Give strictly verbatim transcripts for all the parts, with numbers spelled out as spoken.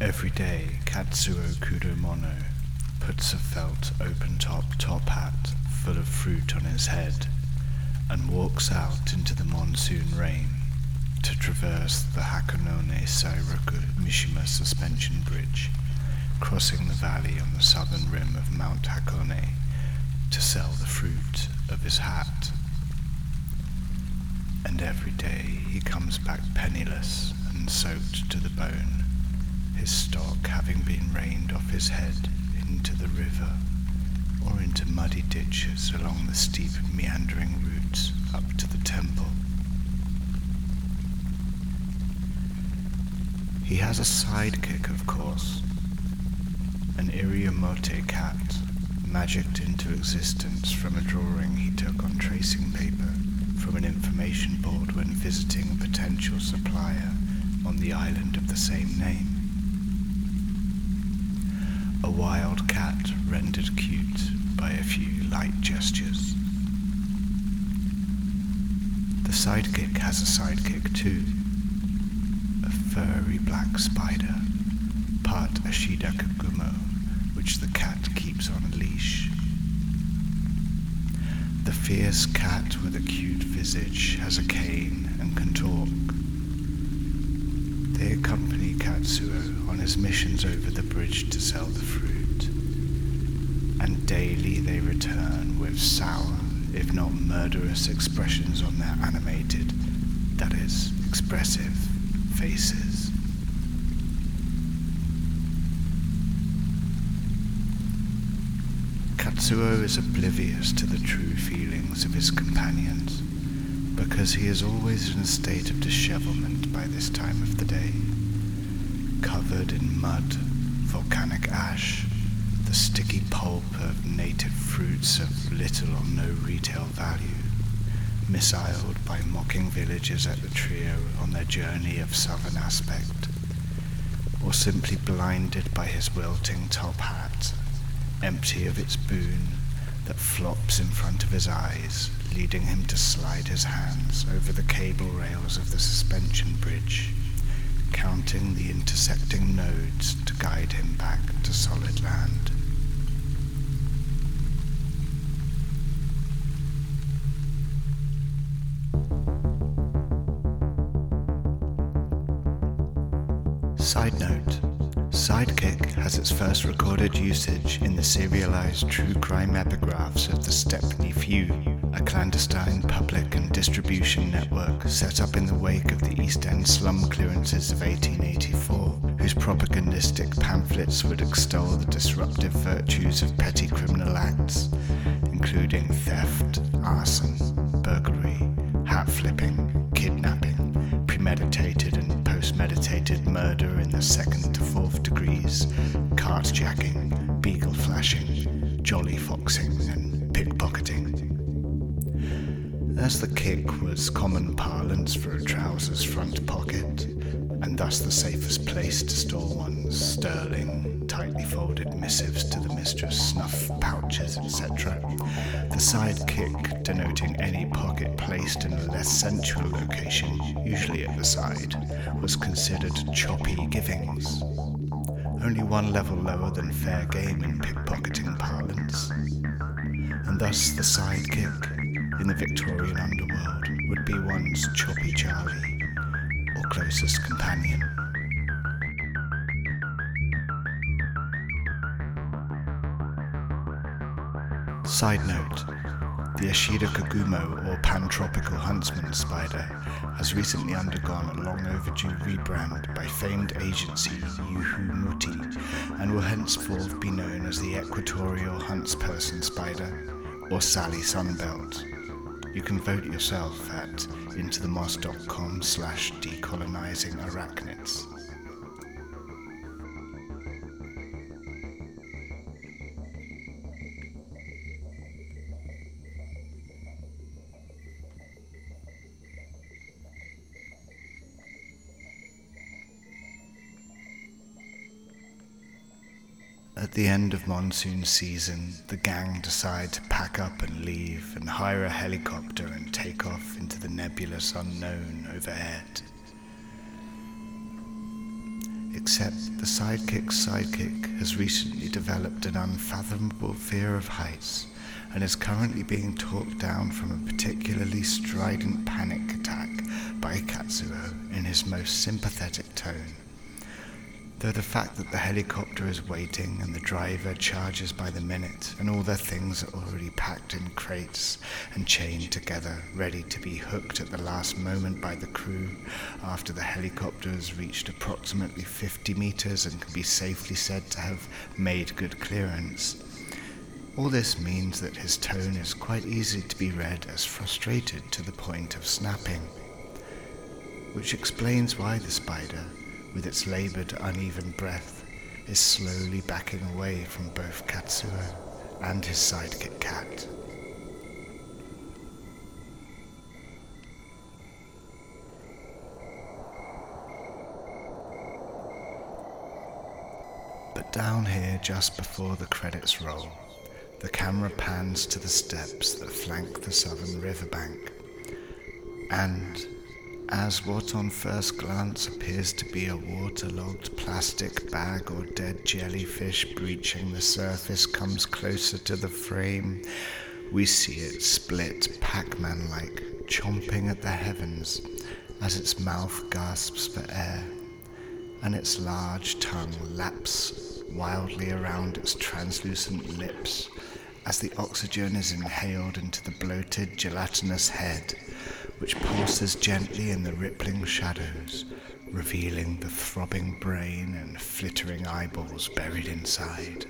Every day, Katsuo Kudomono puts a felt open-top top hat full of fruit on his head and walks out into the monsoon rain to traverse the Hakonone Sairoku Mishima suspension bridge, crossing the valley on the southern rim of Mount Hakone to sell the fruit of his hat. And every day he comes back penniless and soaked to the bone, his stock having been rained off his head into the river or into muddy ditches along the steep meandering routes up to the temple. He has a sidekick, of course, an Iriomote cat, magicked into existence from a drawing he took on tracing paper from an information board when visiting a potential supplier on the island of the same name. A wild cat rendered cute by a few light gestures. The sidekick has a sidekick too, a furry black spider, part Ashida Kagumo, which the cat keeps on a leash. The fierce cat with a cute visage has a cane and can talk. They accompany Katsuo on his missions over the bridge to sell the fruit, and daily they return with sour, if not murderous, expressions on their animated, that is, expressive, faces. Katsuo is oblivious to the true feelings of his companions, because he is always in a state of dishevelment by this time of the day, covered in mud, volcanic ash, the sticky pulp of native fruits of little or no retail value, missiled by mocking villagers at the trio on their journey of southern aspect, or simply blinded by his wilting top hat, empty of its boon, that flops in front of his eyes, leading him to slide his hands over the cable rails of the suspension bridge, counting the intersecting nodes to guide him back to solid land. Side note: Sidekick has its first recorded usage in the serialized true crime epigraphs of the Stepney Feud, a clandestine public and distribution network set up in the wake of the East End slum clearances of eighteen eighty-four, whose propagandistic pamphlets would extol the disruptive virtues of petty criminal acts, including theft, arson, burglary, hat flipping, kidnapping, premeditated and post-meditated murder in the second to fourth degrees, carjacking, beagle flashing, jolly foxing, and pickpocketing. As the kick was common parlance for a trouser's front pocket, and thus the safest place to store one's sterling, tightly folded missives to the mistress, snuff pouches, et cetera, the sidekick, denoting any pocket placed in a less sensual location, usually at the side, was considered choppy givings, only one level lower than fair game in pickpocketing parlance, and thus the sidekick in the Victorian underworld would be one's choppy Charlie, or closest companion. Side note: the Ashida Kagumo, or Pantropical Huntsman spider, has recently undergone a long overdue rebrand by famed agency Yuhu Muti, and will henceforth be known as the Equatorial Huntsperson spider, or Sally Sunbelt. You can vote yourself at intothemoss.com slash decolonizing arachnids. At the end of monsoon season, the gang decide to pack up and leave and hire a helicopter and take off into the nebulous unknown overhead. except the sidekick's sidekick has recently developed an unfathomable fear of heights and is currently being talked down from a particularly strident panic attack by Katsuo in his most sympathetic tone. Though the fact that the helicopter is waiting and the driver charges by the minute and all their things are already packed in crates and chained together, ready to be hooked at the last moment by the crew after the helicopter has reached approximately fifty meters and can be safely said to have made good clearance. All this means that his tone is quite easy to be read as frustrated to the point of snapping, which explains why the spider, with its labored, uneven breath, is slowly backing away from both Katsuo and his sidekick cat. But down here, just before the credits roll, the camera pans to the steps that flank the southern riverbank, and as what on first glance appears to be a waterlogged plastic bag or dead jellyfish breaching the surface comes closer to the frame, we see it split Pac-Man-like, chomping at the heavens as its mouth gasps for air, and its large tongue laps wildly around its translucent lips as the oxygen is inhaled into the bloated, gelatinous head, which pulses gently in the rippling shadows, revealing the throbbing brain and flittering eyeballs buried inside.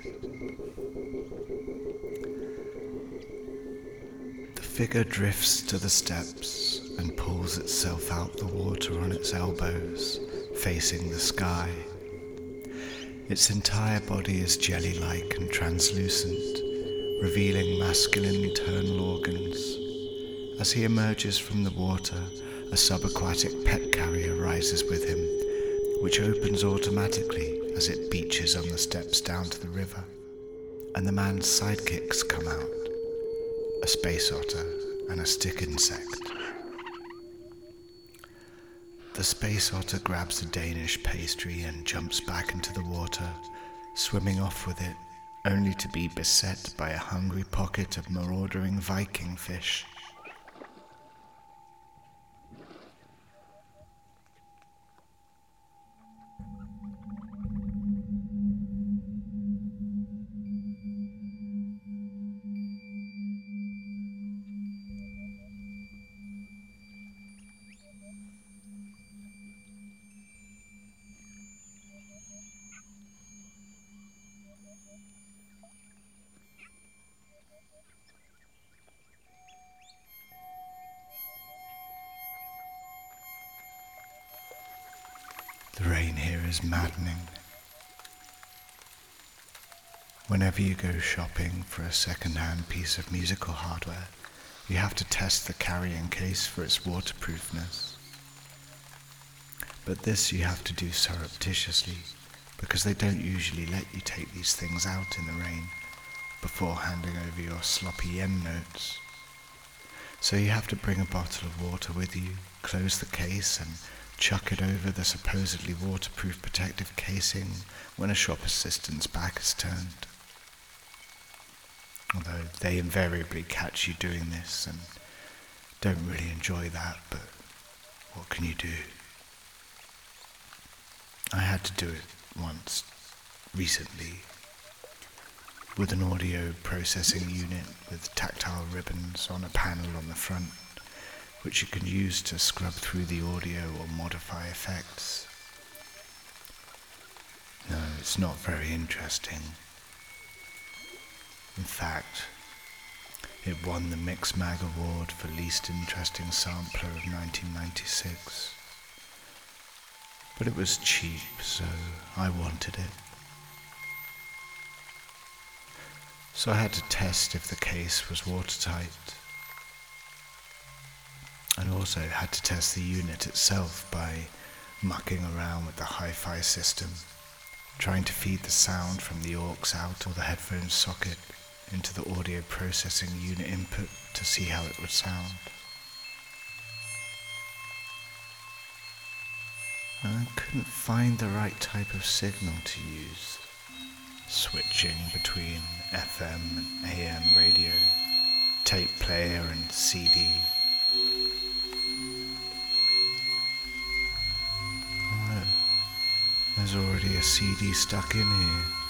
The figure drifts to the steps and pulls itself out the water on its elbows, facing the sky. Its entire body is jelly-like and translucent, revealing masculine internal organs. As he emerges from the water, a subaquatic pet carrier rises with him, which opens automatically as it beaches on the steps down to the river, and the man's sidekicks come out, a space otter and a stick insect. The space otter grabs a Danish pastry and jumps back into the water, swimming off with it, only to be beset by a hungry pocket of marauding Viking fish. The rain here is maddening. Whenever you go shopping for a second-hand piece of musical hardware, you have to test the carrying case for its waterproofness. But this you have to do surreptitiously, because they don't usually let you take these things out in the rain before handing over your sloppy yen notes. So you have to bring a bottle of water with you, close the case and chuck it over the supposedly waterproof protective casing when a shop assistant's back is turned. Although they invariably catch you doing this and don't really enjoy that, but what can you do? I had to do it once, recently, with an audio processing unit with tactile ribbons on a panel on the front, which you can use to scrub through the audio or modify effects. No, it's not very interesting. In fact, it won the Mixmag Award for Least Interesting Sampler of nineteen ninety-six. But it was cheap, so I wanted it. So I had to test if the case was watertight. And also had to test the unit itself by mucking around with the hi-fi system, trying to feed the sound from the aux out or the headphone socket into the audio processing unit input to see how it would sound. I couldn't find the right type of signal to use. Switching between F M and A M radio, tape player and C D. Oh, there's already a C D stuck in here.